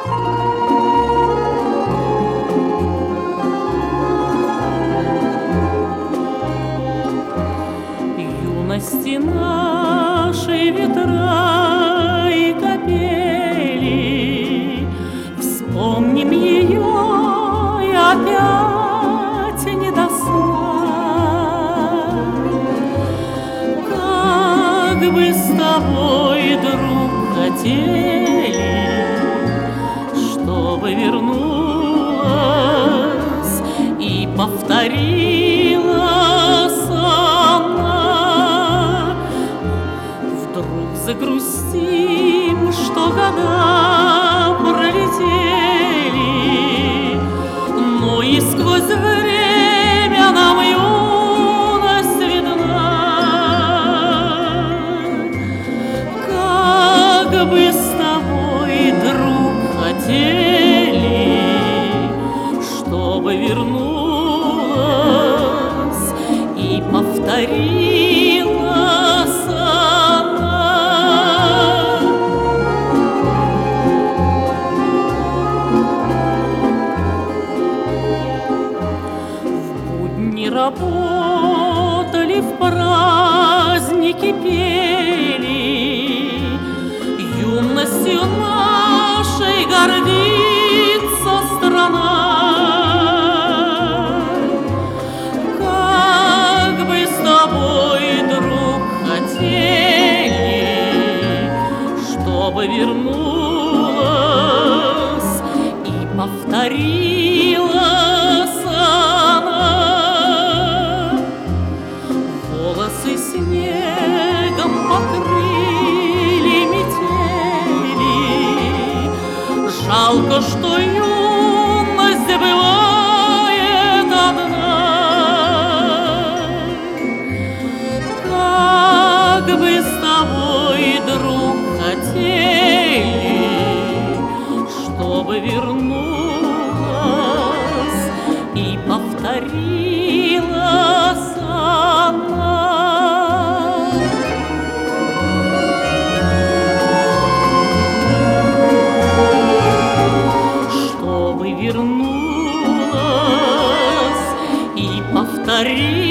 Юности нашей ветра и капели, вспомним ее и опять не до сна. Как бы с тобой, друг, хотели, чтобы вернулась и повторилась она. Вдруг загрустим, что года пролетели, но и сквозь время нам юность видна. Как бы с тобой, друг, хотели, чтобы вернулась и повторилась она. В будни работали, в праздники пели, юностью нашей гордится страна. Как бы с тобой, друг, хотели, чтобы вернулась и повторилась она. Волосы снегом покрыли метели, жалко, что юность бывает одна. Как бы с тобой, друг, хотели, чтобы вернулась и повторилась она. Чтобы вернулась и повторилась.